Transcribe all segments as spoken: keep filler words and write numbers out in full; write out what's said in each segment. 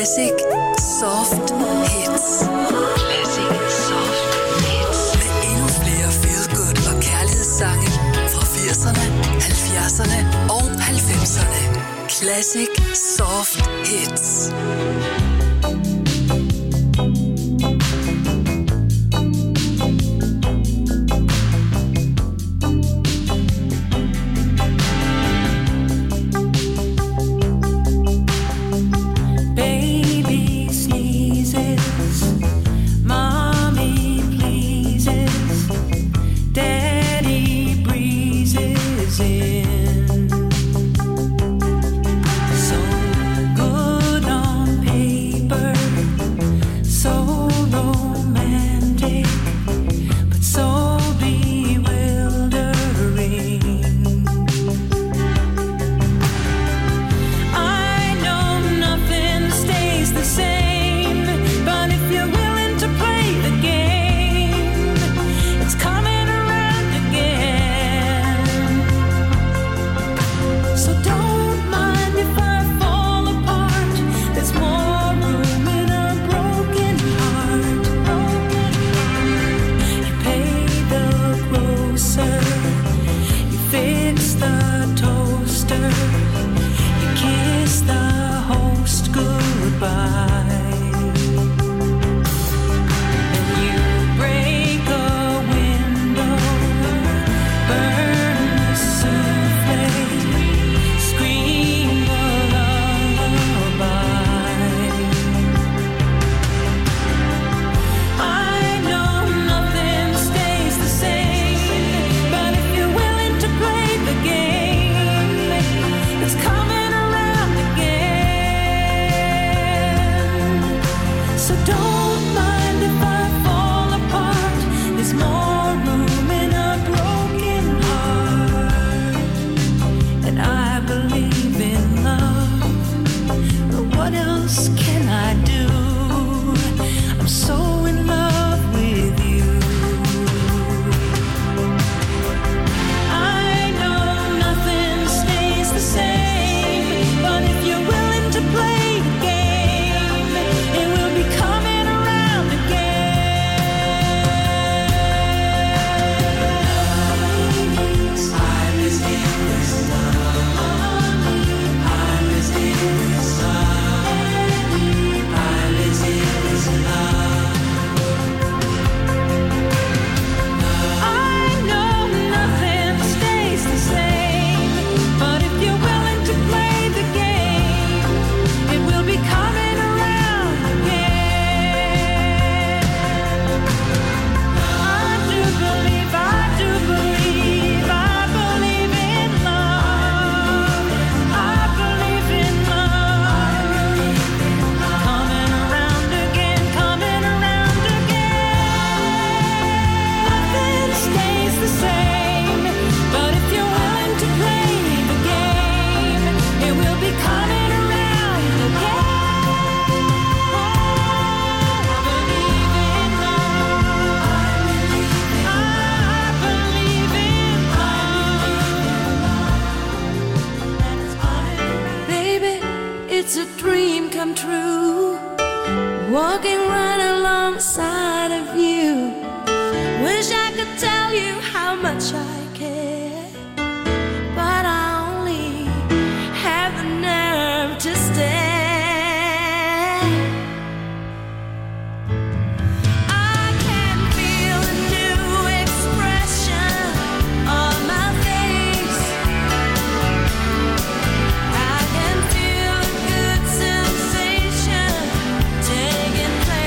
Classic Soft Hits. Classic Soft Hits. Med endnu flere feel good og kærlighedssange fra firserne, halvfjerdserne og halvfemserne. Classic Soft Hits.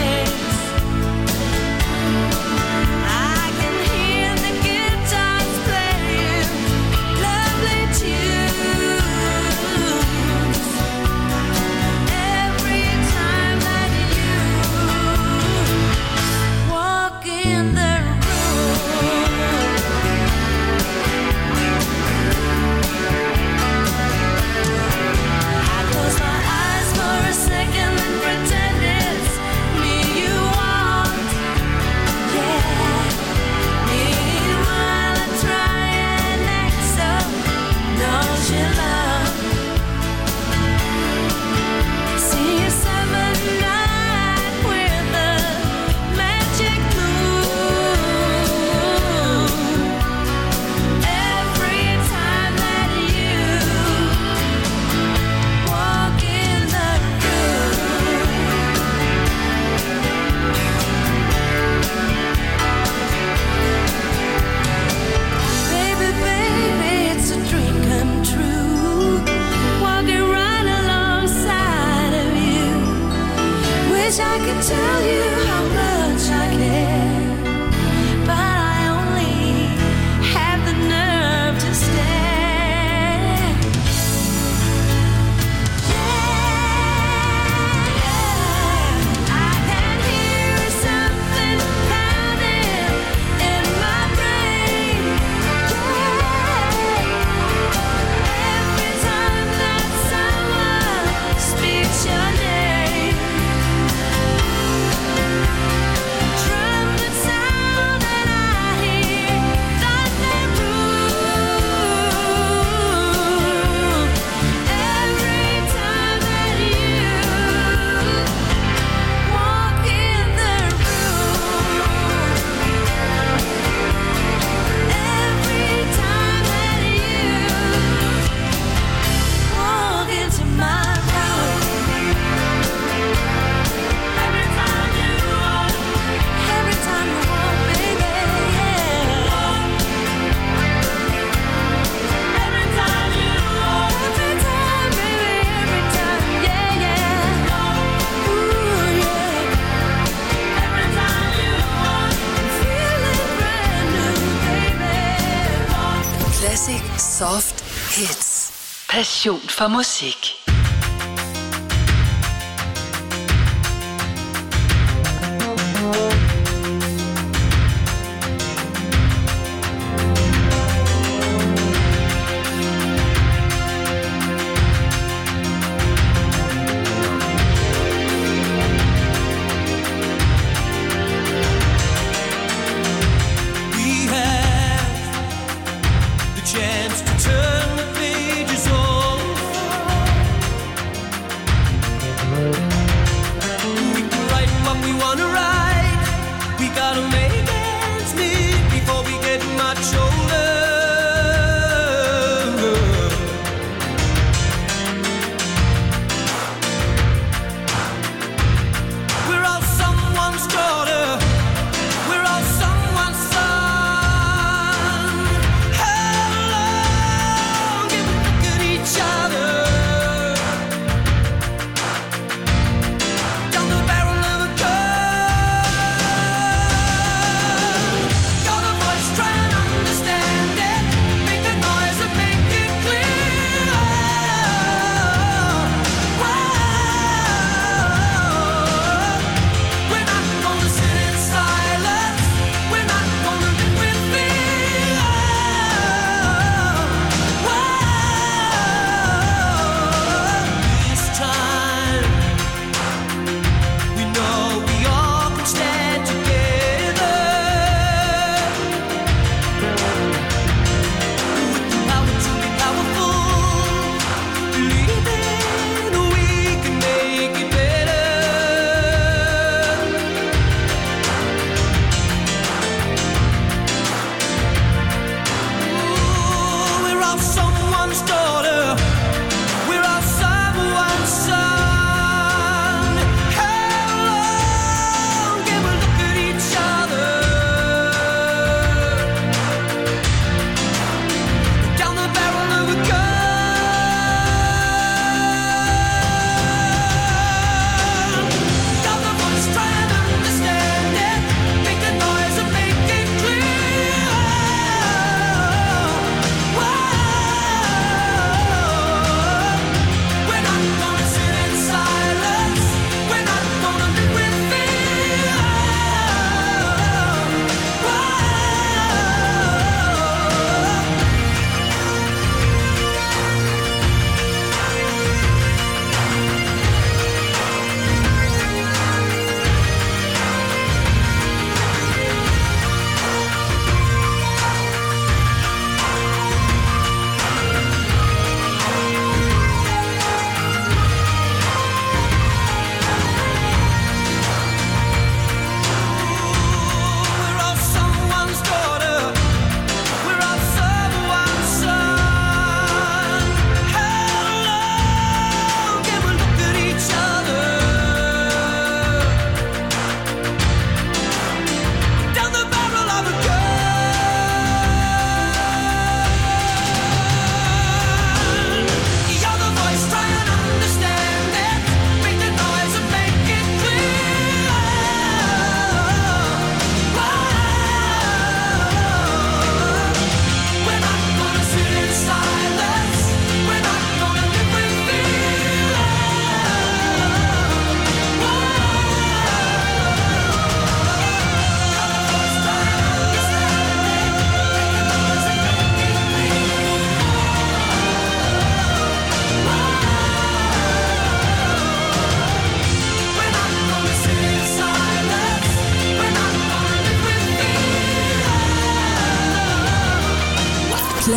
I can hear the guitars play. Soft hits. Passion for musik. Chance to turn the pages over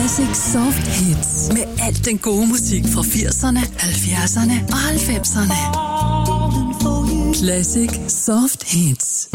Classic Soft Hits. Med alt den gode musik fra firserne, halvfjerdserne og halvfemserne. Classic Soft Hits.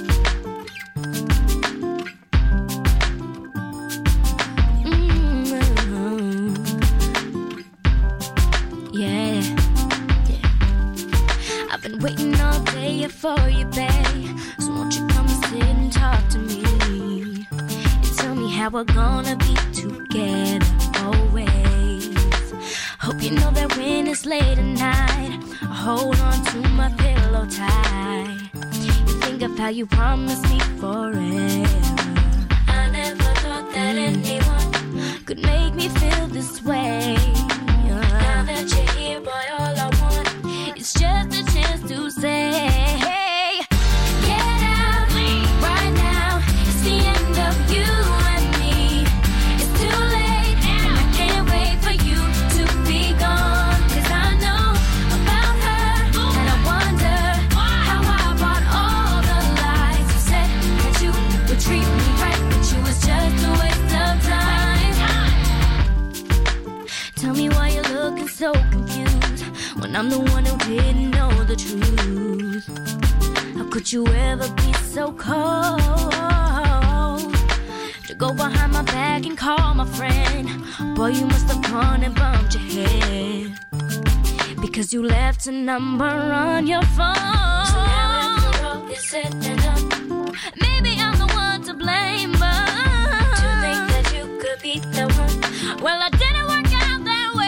Waiting all day for you, babe. So won't you come and sit and talk to me and tell me how we're gonna be together always. Hope you know that when it's late at night, I hold on to my pillow tight. You think of how you promised me forever. I never thought that mm. anyone could make me feel this way. Now that you're here, boy, all I want is just a chance to say, hey, get out right now. It's the end of you and me. It's too late and I can't wait for you to be gone. Cause I know about her and I wonder how I bought all the lies. You said that you would treat me right, but you was just a waste of time. Tell me why you're looking so confused when I'm the one who didn't know the truth. How could you ever be so cold to go behind my back and call my friend? Boy, you must have gone and bumped your head because you left a number on your phone. So now after all is said and done, maybe I'm the one to blame, but to think that you could be the one, well, I didn't work out that way.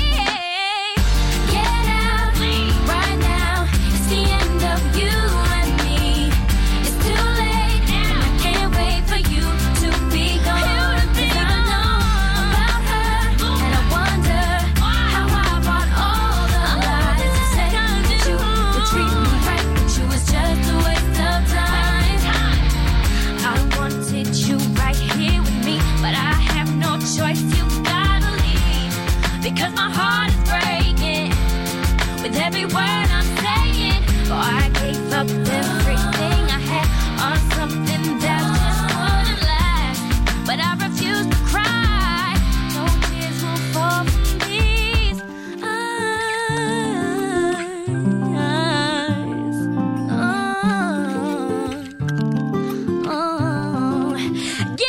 Choice, you gotta leave because my heart is breaking with every word I'm saying. Oh, I gave up everything I had on something that just wouldn't last, but I refuse to cry. No tears will fall from these eyes. Oh, oh. Yeah.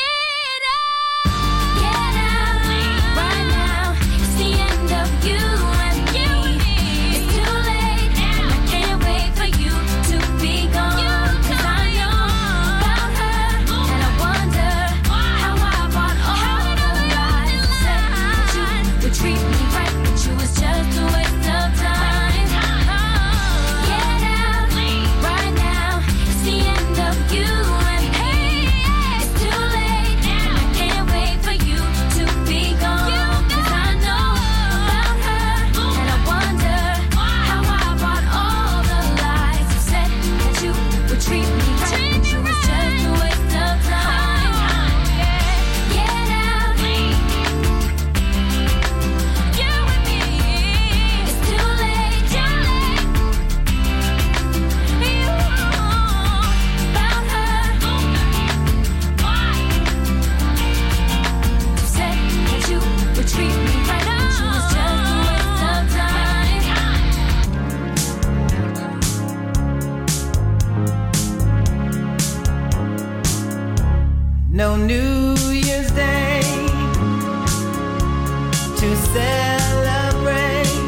No New Year's Day to celebrate.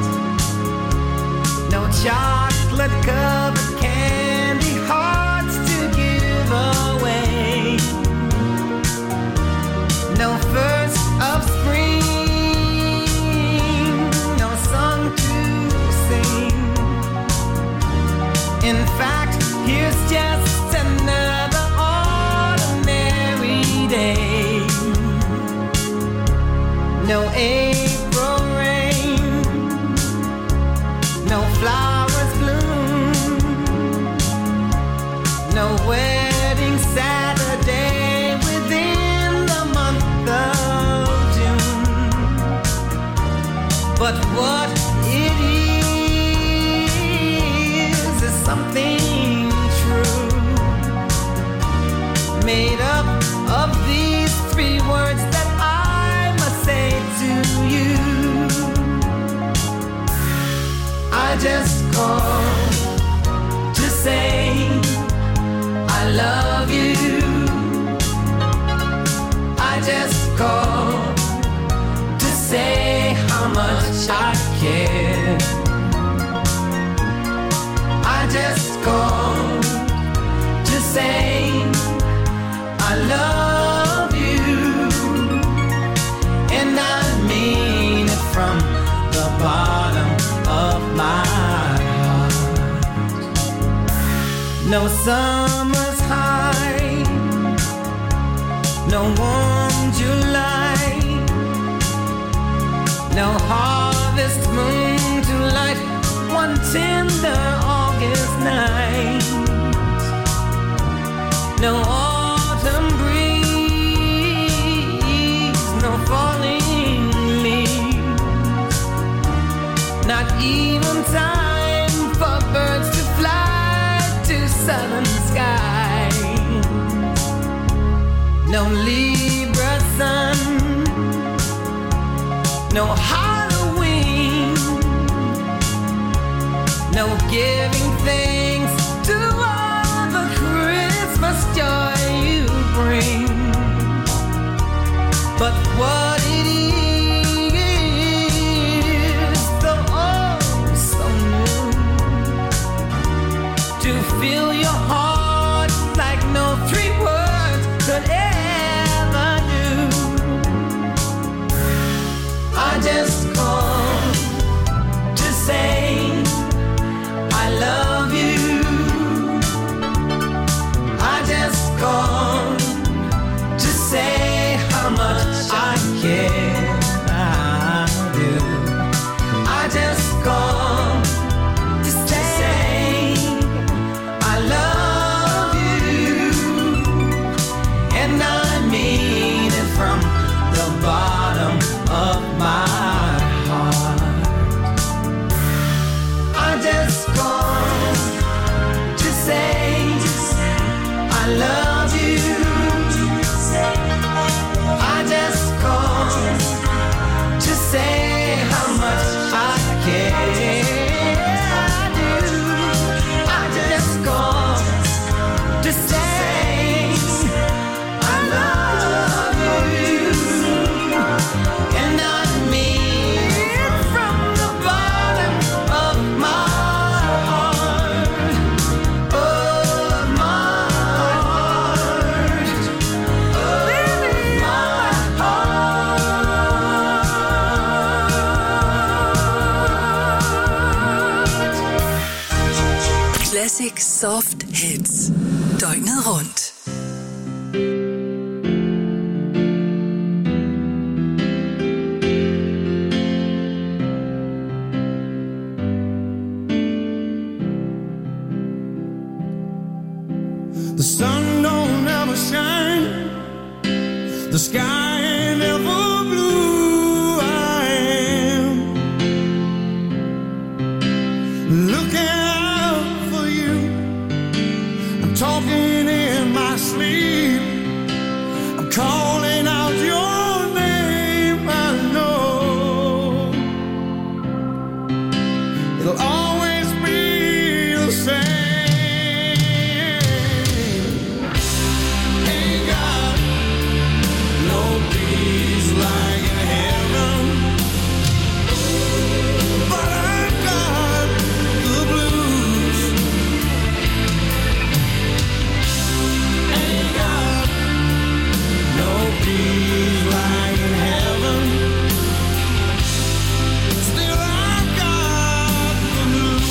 No chocolate covered candy hearts to give away. No first of spring, no song to sing. In fact, here's just another day. No April rain, no flowers bloom, no wedding Saturday within the month of June. But what it is is something true, made up of these three words that I I just called to say I love you. I just called to say how much I care. I just called to say I love you, and I mean it from the bottom of my heart. No summer's high, no warm July, no harvest moon to light one tender August night, no autumn breeze, no falling leaves, not even time for birds to fly to southern skies, no Libra sun, no Halloween, no giving thanks to all the Christmas joy you bring. But what it is, the oh so new, to fill your heart like no three words could ever do. I just called to say I love you. I just called to say how much I care. I do. I just called to say I love you, and I mean it from the bottom of my heart. I just called to say I love you. I just called to say how much I care. I do. I just called to say I love you, and I mean it from the bottom of my heart, of my heart, of my heart. Classic Soft Hits. Døgnet rundt. The sun don't ever shine, the sky ain't ever blue. I am looking out for you. I'm talking in my sleep. I'm calling out your name. I know it'll always be the same. Still I've got the blues.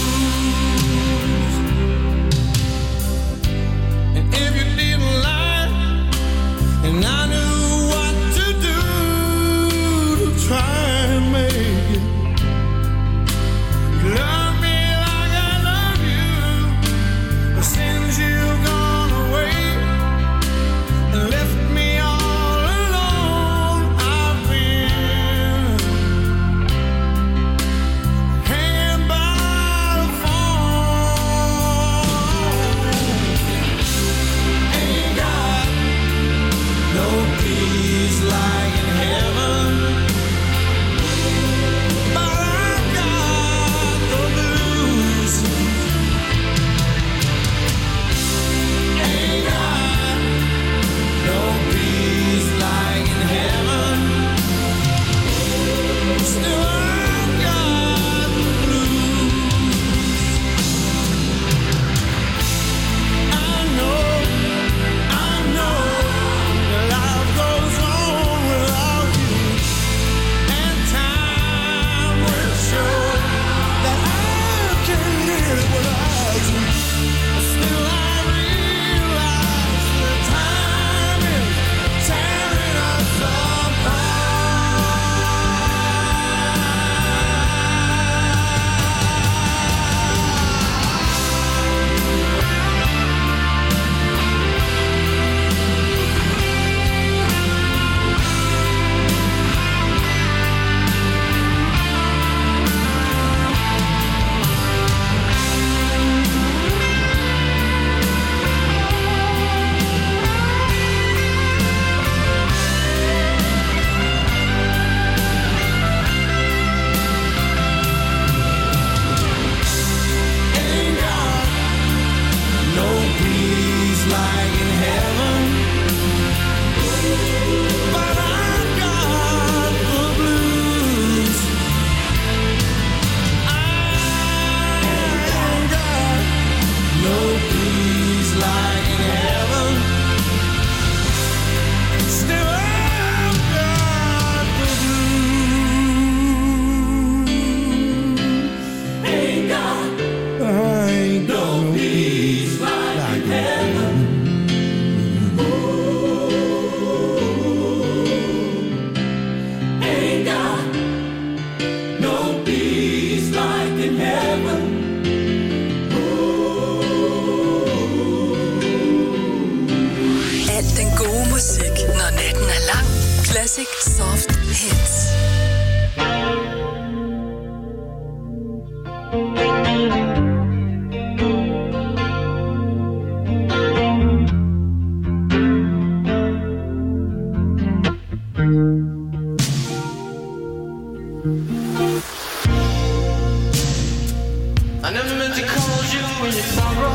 I never meant to cause you in your sorrow.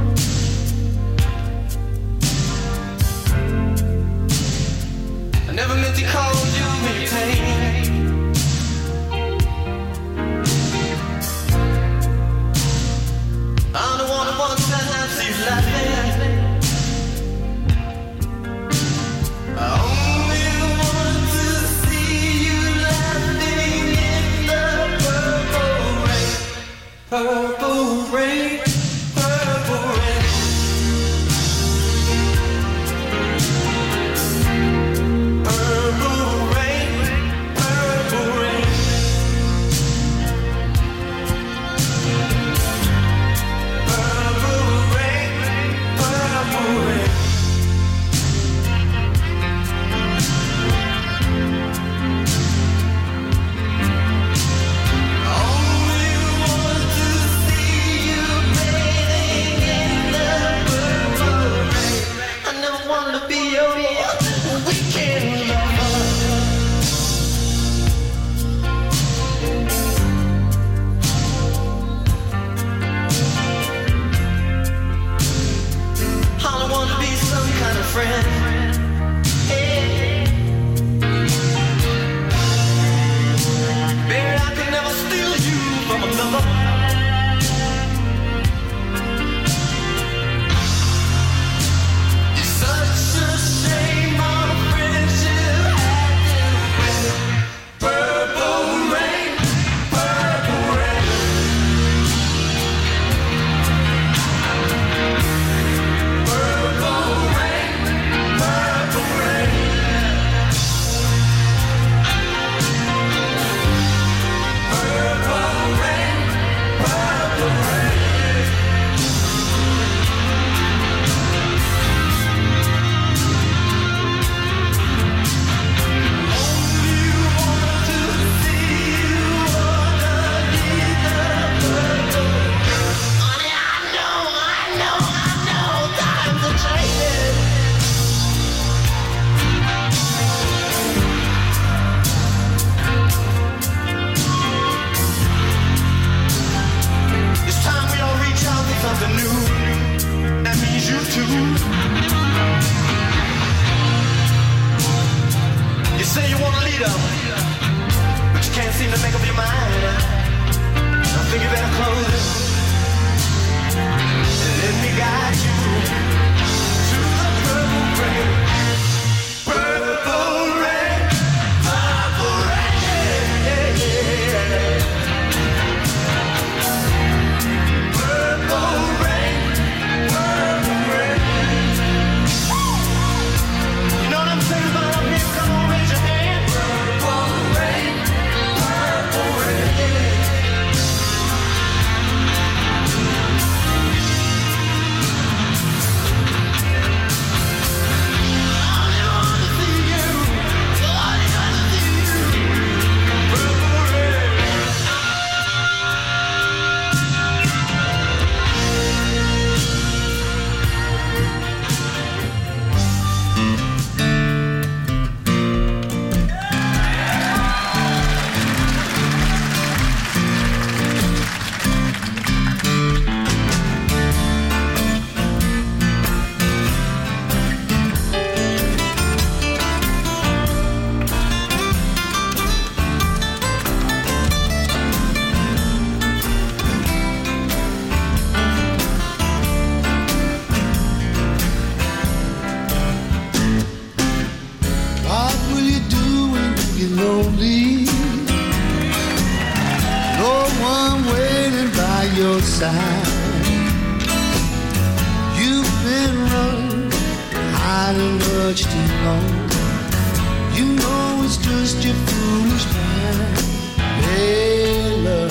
I never meant to cause you in your pain. I'm the one who wants to see you laughing. I only want to see you laughing in the purple rain. Purple rain, purple rain. Purple rain, purple rain. Purple rain, purple rain. Only want to see you bathing in the purple rain. I never wanted to be your weekend lover. I don't want to be some kind of friend. Hey. Baby, I could never steal you from another. It's such a shame our friendship had to end. Purple rain, purple rain. Purple rain, purple rain. Purple rain, purple rain. Only want to see you underneath the purple. Honey, I know, I know, I know, times are changing. It's time we all reach out for something new. That means you too. You say you want a leader, but you can't seem to make up your mind. I think you better close it and let me guide you to the purple rain. Purple rain, purple rain. Yeah, yeah. Purple rain, purple rain. You know what I'm saying about up here? Come on, raise your hand. Purple rain, purple rain. What will you do when you get lonely? No one waiting by your side. You've been running, hiding much too long. You know it's just your foolish pride. Hey, love,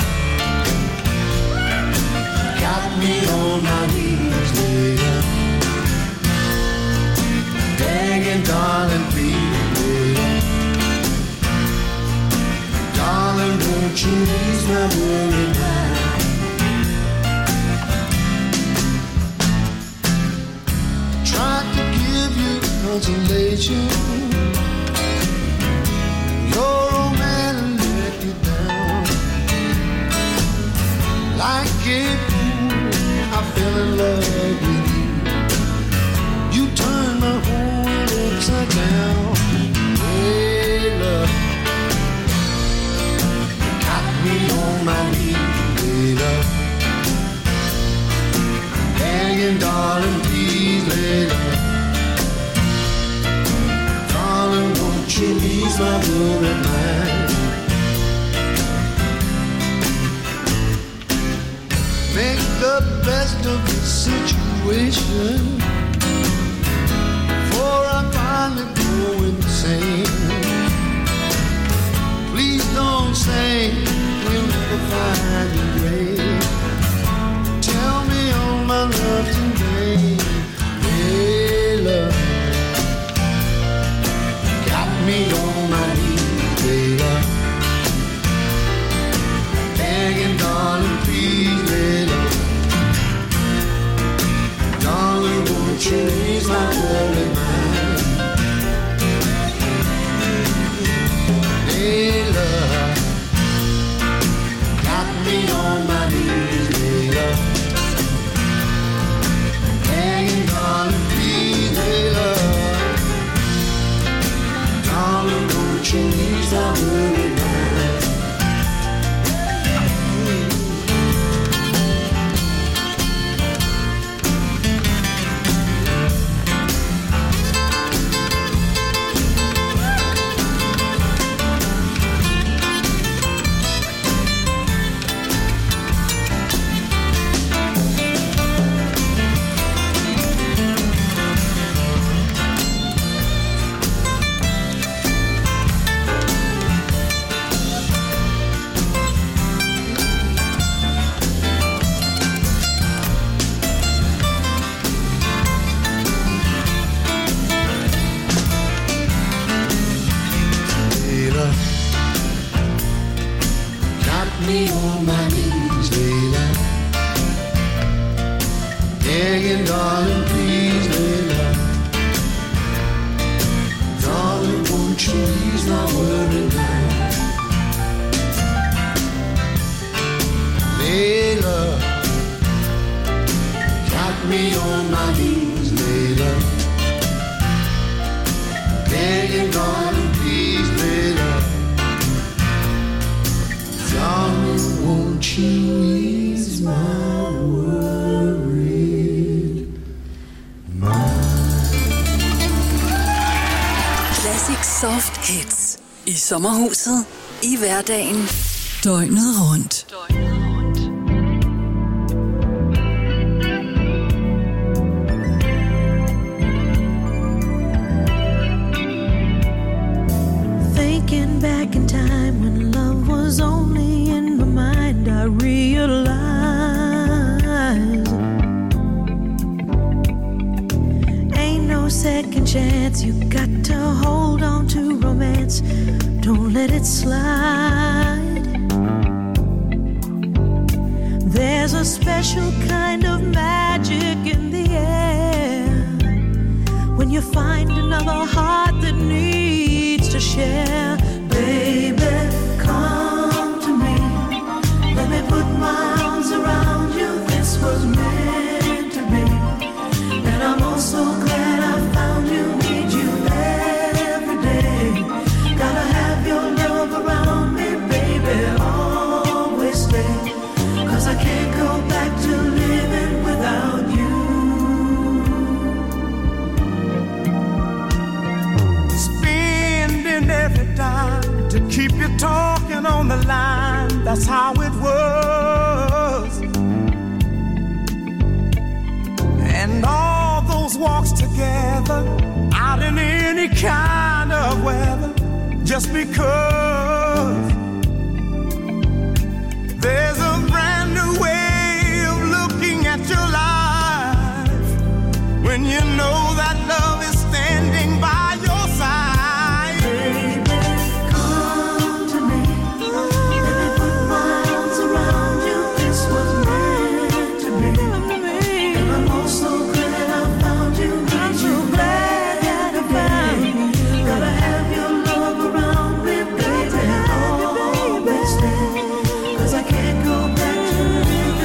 got me on my knees, later. Begging, darling, please, darling, won't you ease my worried mind? Tried to give you consolation. Your old man let you down. Like a fool, I fell in love with you. You turned my whole world upside down. Hey, love, you got me on my knees. Hey, love, begging, darling, please, hey, love. Darling, won't you ease my worried mind? Make the best of the situation, before I finally go insane. Please don't say we'll never find a grave. Tell me all my love today. Hey, love, got me on my knees, hey, love. Begging, darling, please, hey, love. Darling, won't you ease my worried mind? Hey, love, got me on my knees, hey, love. Begging, darling, please, hey, love. Darling, won't you ease my worried mind? Me on my knees, Layla. Begging, darling, please, Layla. Darling, won't you ease my worried mind? Layla, got me on my knees, Layla. Begging, darling, please, Layla. Darling, won't you ease my worried mind? Classic Soft Hits. I sommerhuset, i hverdagen, døgnet rundt. Thinking back in time when love was only in my mind, I realized ain't no second chance. You got to hold on to romance, don't let it slide. There's a special kind of magic in the air when you find another heart that needs to share. Baby, come to me, let me put my arms around you. This was meant to be, and I'm also glad I found you. Need you every day, gotta have your love around me, baby, always stay, 'cause I can't go back to living without you. Spending every dime to keep you talking on the line, that's how it was. And all those walks together, out in any kind of weather, just because there's a brand new way of looking at your life when you know that love is standing by your side. Baby, come to me, let me put my arms around you. This was meant to be, and I'm also glad I found you. I'm so glad that I found you. Gotta have your love around me, baby, always stay, 'cause I can't go back to living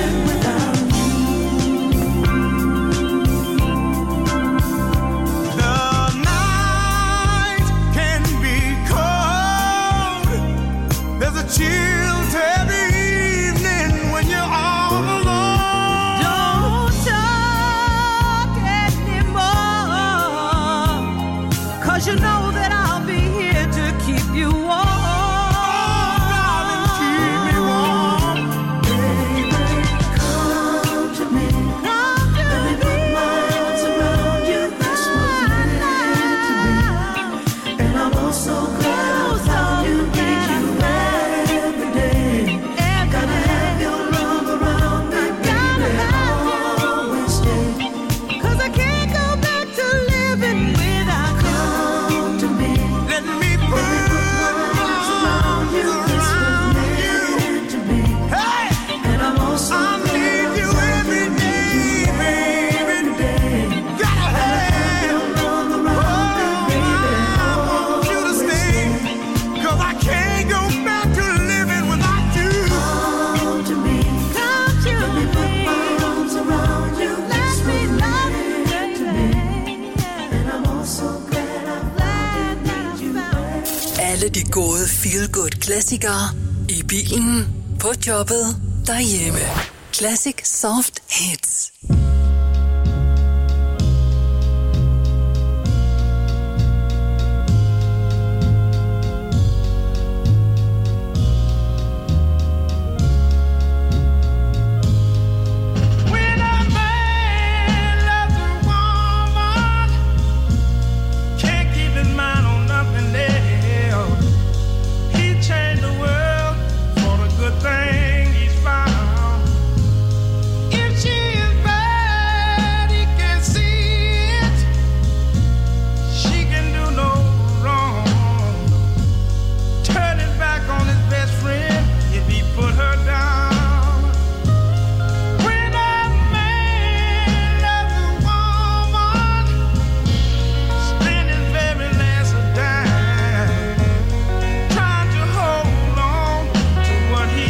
de gode feel-good klassikere i bilen, på jobbet, derhjemme. Classic Soft Hits. Thing he's found. If she is bad, he can see it. She can do no wrong. Turning back on his best friend if he put her down. When a man loves a woman, spend his very last dime trying to hold on to what he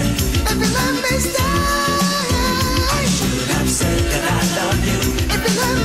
If you let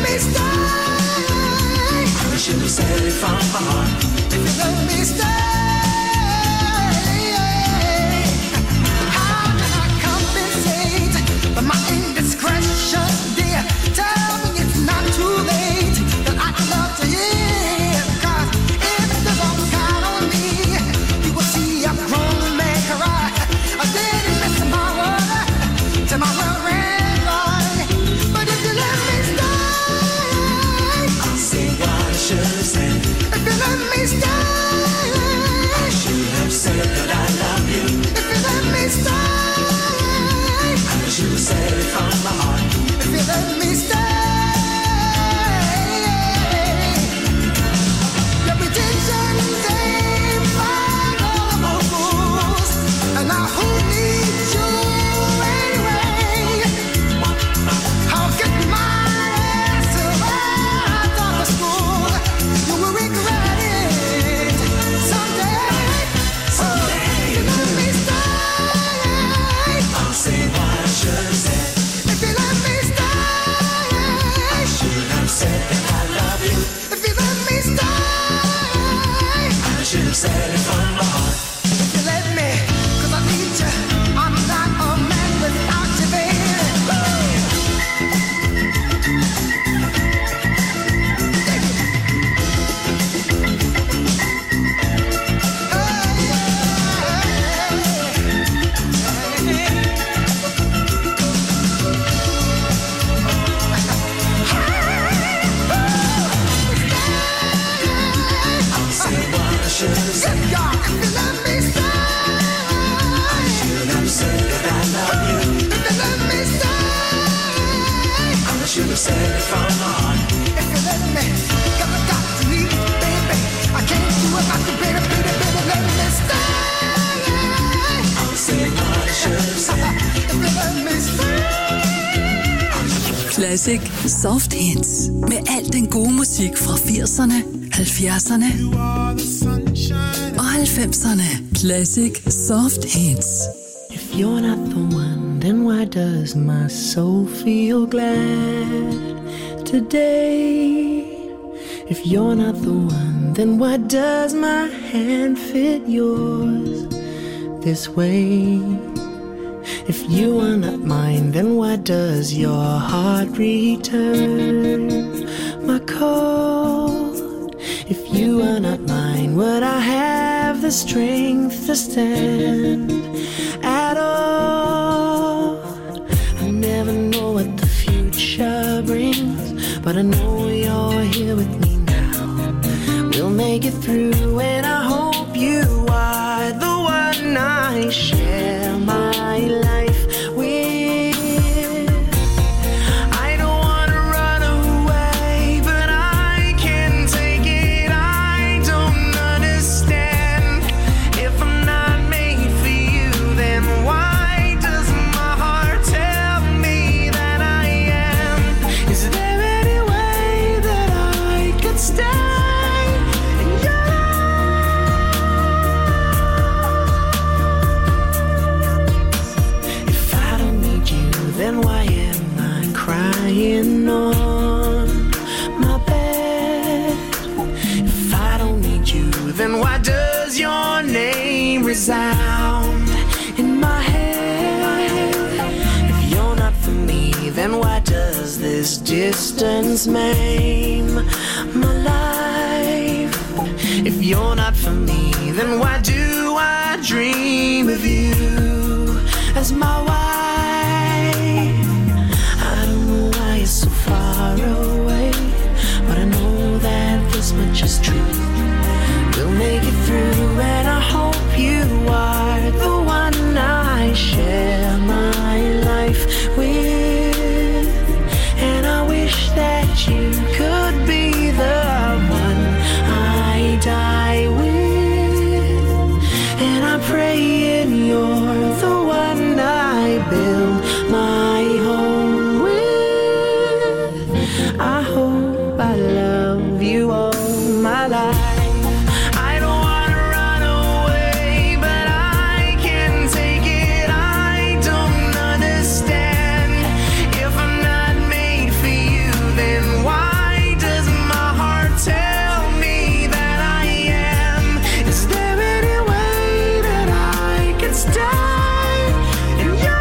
Send it from my heart. If you let me, got I got to leave, baby. I can't do it like you, baby, baby, baby, let me stay. I'm saying what I should have said. If you let me stay. Classic Soft Hits. Med al den gode musik fra firserne, halvfjerdserne og halvfemserne. Classic Soft Hits. If you're not the one, then why does my soul feel glad today? If you're not the one, then why does my hand fit yours this way? If you are not mine, then why does your heart return my call? If you are not mine, would I have the strength to stand at all? I never know what the future brings, but I know you're here with me now. We'll make it through, and I hope you are the one I share my life with. I don't wanna run away, but I can't take it. I don't understand. If I'm not made for you, then why does my heart tell me that I am? Is there any way that I could stay in your life? If I don't need you, then why am I crying on my bed? If I don't need you, then why does your name resound in my head? If you're not for me, then why does this distance maim my life? If you're not for me, then why do I dream of you as my wife? I don't know why you're so far away, but I know that this much is true. We'll make it through, and I hope you are the one I share my life with. And I wish that you could be the one I die with. And I'm praying you're the one I build my home with. I hope I love you all my life. I don't wanna run away, but I can't take it. I don't understand. If I'm not made for you, then why does my heart tell me that I am? Is there any way that I can stay in your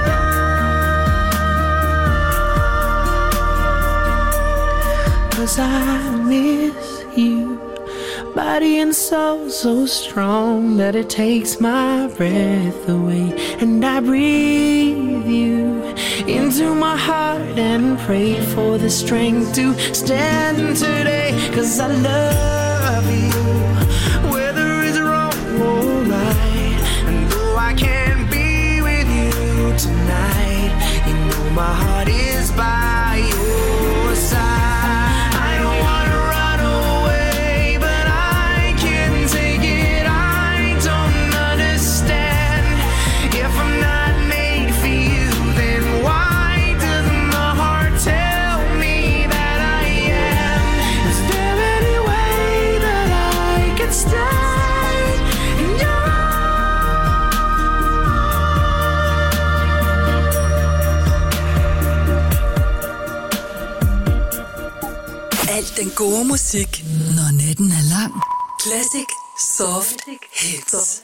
life? 'Cause I miss you, body and soul so strong that it takes my breath away. And I breathe you into my heart and pray for the strength to stand today. 'Cause I love you, whether it's wrong or right. And though I can't be with you tonight, you know my heart is by your side. I don't wanna run away, but I can't take it. I don't understand. If I'm not made for you, then why does my heart tell me that I am? Is there any way that I can stay in your Al den gode musik, når natten er lang. Classic Soft Hits.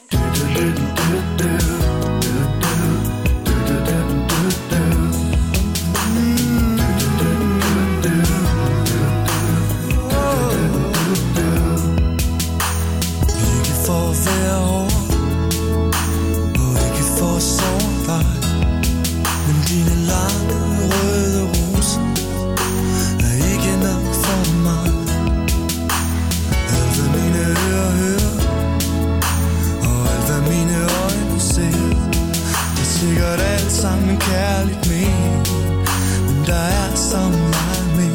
Ikke for at være hård, og ikke for at sove dig, men dine lange røde roser er ikke nok for mig. Alt hvad mine ører hører, og alt hvad mine øjne ser, det er sikkert alt sammen kærligt ment, men der er så meget mere.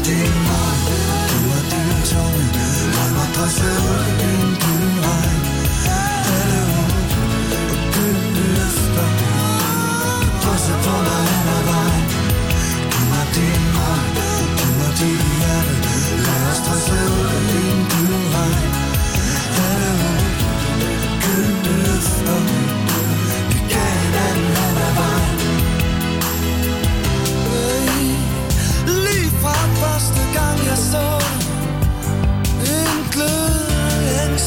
din mund, giv mig din tunge, lad mig presse ud i din gyldenregn. Alle ud og gyldne løfter, drysser på mig hen ad vejen. Giv mig din mund, giv mig dit hjerte, lad os presse ud i din gyldenregn. Alle ud, gyldne løfter, vi gav hinanden hen ad vejen. Lige fra første gang jeg så en glødens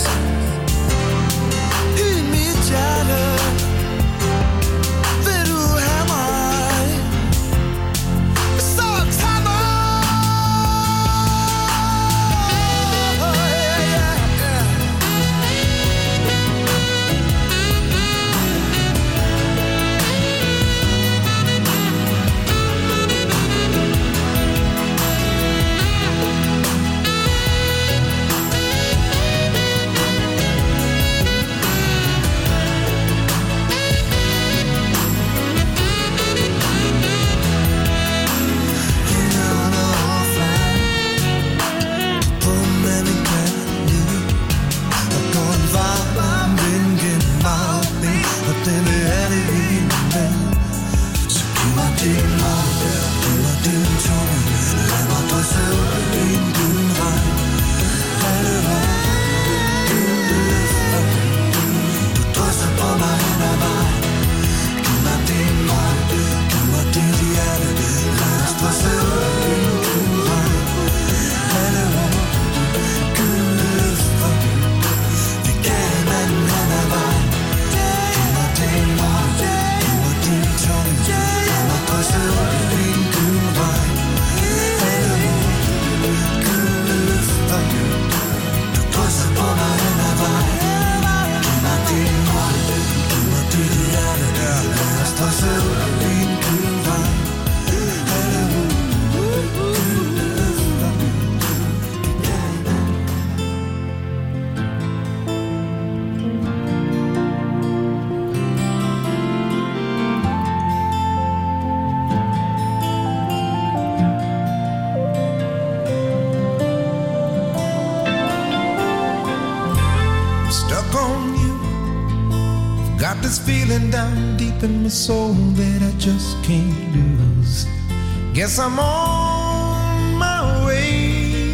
i mit hjerte. Vil du have mig? Så tag mig. Yeah, yeah, yeah. Down deep in my soul that I just can't lose. Guess I'm on my way.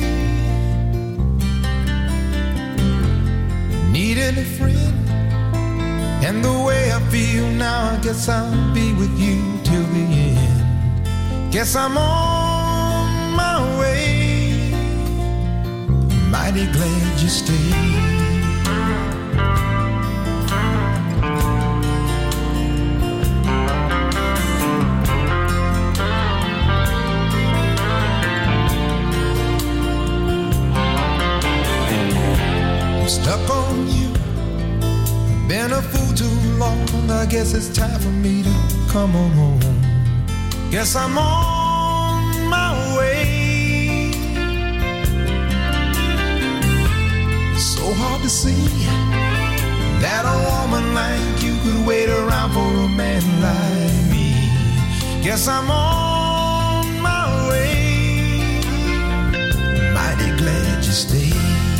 Needing a friend, and the way I feel now, I guess I'll be with you till the end. Guess I'm on my way. Mighty glad you stayed. Stuck on you, been a fool too long. I guess it's time for me to come on home. Guess I'm on my way. So hard to see that a woman like you could wait around for a man like me. Guess I'm on my way. Mighty glad you stayed.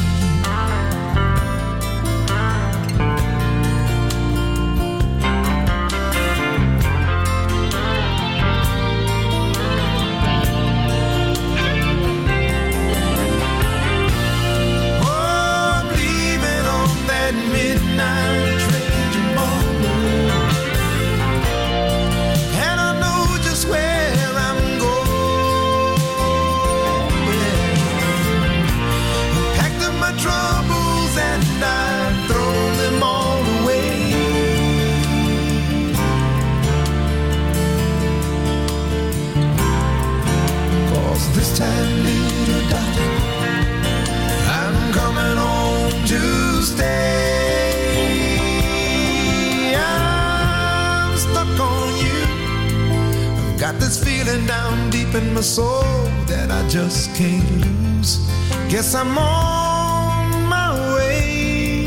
Down deep in my soul that I just can't lose. Guess I'm on my way.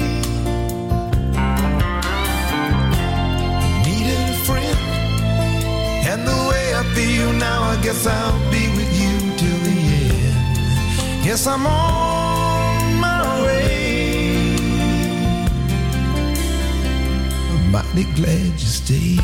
Needed a friend, and the way I feel now, I guess I'll be with you till the end. Yes, I'm on my way. I'm mighty glad you stayed.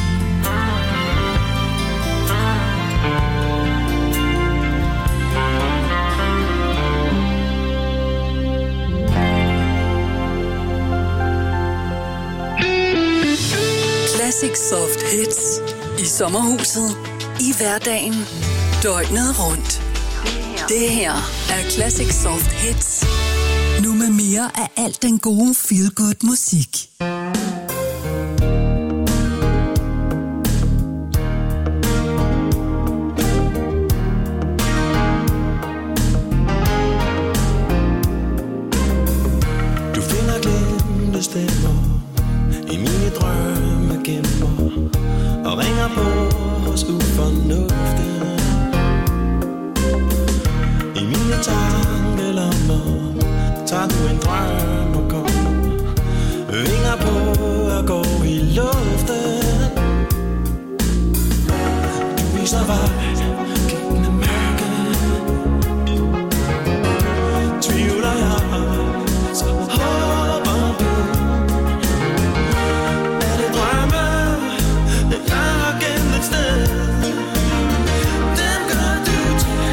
Classic Soft Hits i sommerhuset, i hverdagen, døgnet rundt. Det her er Classic Soft Hits. Nu med mere af alt den gode feel-good musik. Du finder glemte stemmer i mine drømme gemmer og ringer på hos ufornuften. I mine tankelommer tager du en drøm og kommer, vinger på og går i luften. Du viser vej gennem mørket, tvivler jeg, så håber du. Er det drømme, jeg har gennem et sted? Dem gør du til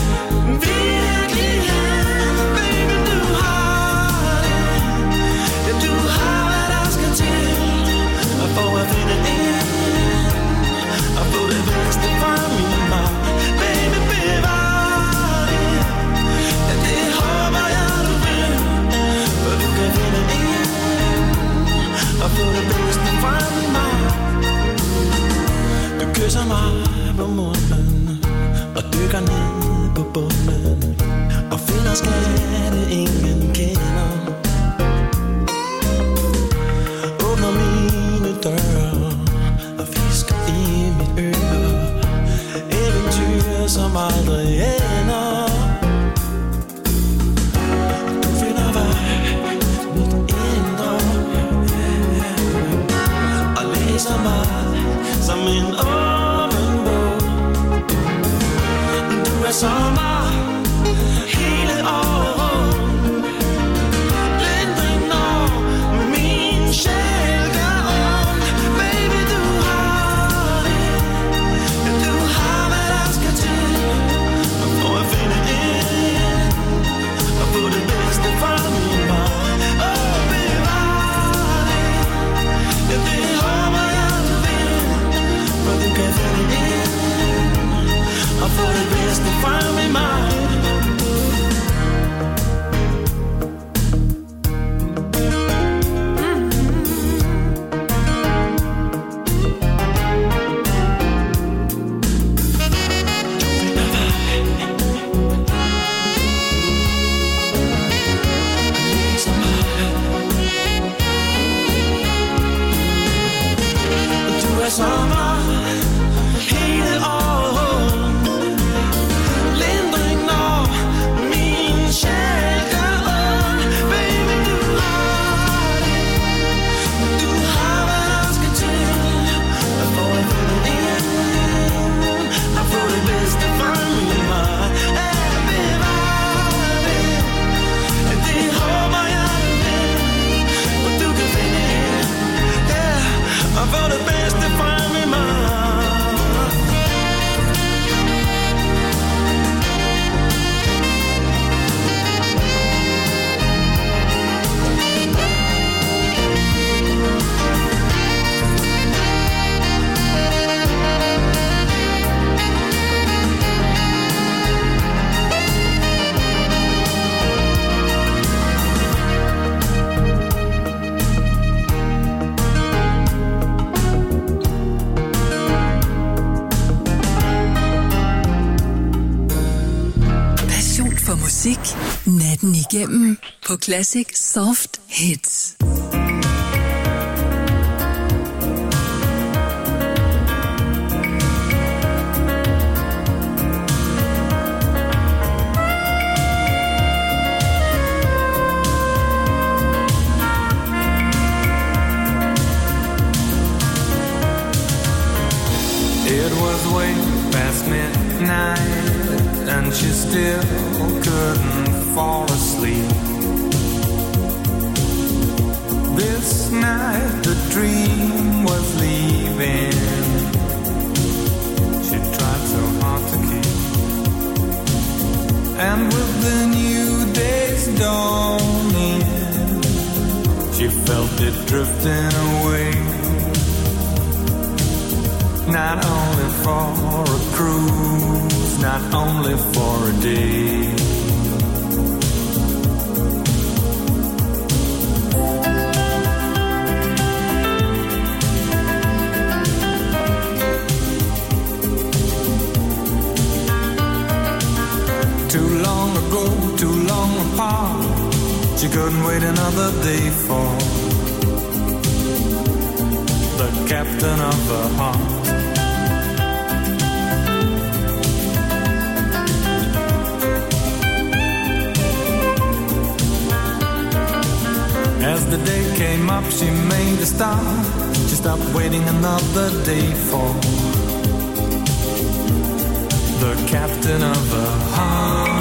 virkelighed. Baby, du har det. Ja, du har, hvad der skal til, og for at finde ind og få det bedste fra min mor. Baby, bevar det. Ja, det håber jeg, du vil, for du kan finde ind og få det bedste fra min mor. Du kysser mig på munden og dykker ned på bunden og finder skatte ingen kender. Åbner mine døre og fisker i mit øre, eventyr som aldrig ender. Du finder vej mit indre og læser mig som en åben bog. Du er sommer hele året, lindring når min sjæl gør ondt. Baby, du har det. Du har, hvad der skal til, og for at finde ind og få det bedste fra min mor. Åh, bevar det. Ja, det håber jeg, du vil, for du kan finde ind og få det bedste fra min mor. Du er sommer hele året, lindring når min sjæl gør ondt. Baby, du har det. Du har, hvad der skal til, og for at finde ind og få det bedste fra min mor. Ja, bevar det. Det håber jeg, du vil, og du kan finde ind, ja, og få det bedste fra min mor. Passion for musik, natten igennem på Classic Soft Hits. It was way past midnight and she still couldn't fall asleep. This night the dream was leaving. She tried so hard to keep. And with the new day's dawning, she felt it drifting away. Not only for a cruise, not only for a day. Too long ago, too long apart, she couldn't wait another day for the captain of her heart. As the day came up, she made a start. She stopped waiting another day for the captain of her heart.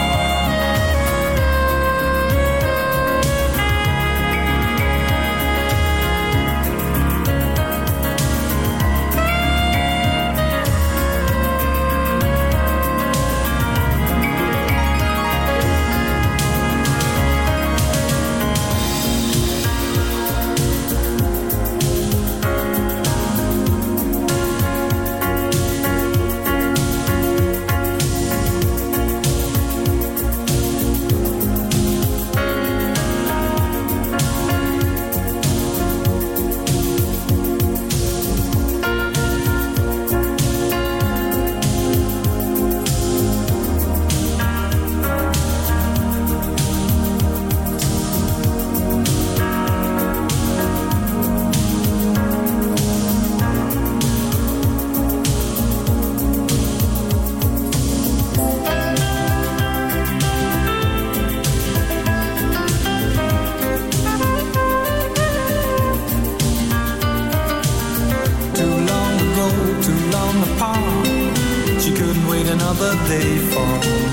Another day for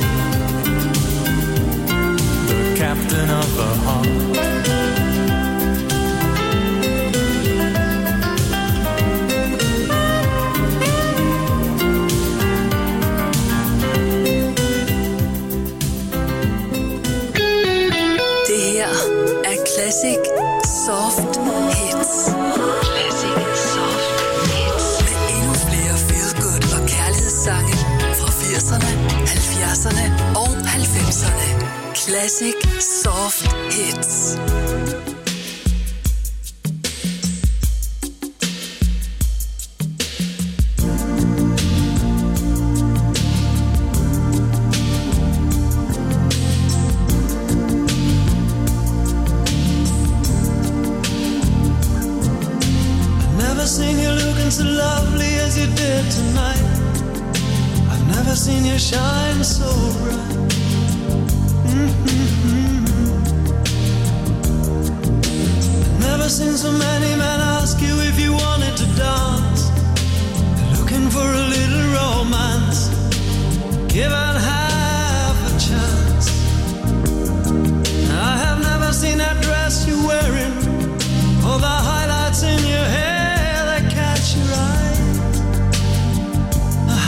the captain of her heart. Det her er Classic Soft Hits. Classic Soft Hits. Med endnu flere feel-good og kærlighedssange fra firserne, halvfjerdserne og halvfemserne. Classic Soft Hits. Never seen you looking so lovely as you did tonight. I've never seen you shine so bright. Mm-hmm. I've never seen so many men ask you if you wanted to dance. They're looking for a little romance. Give out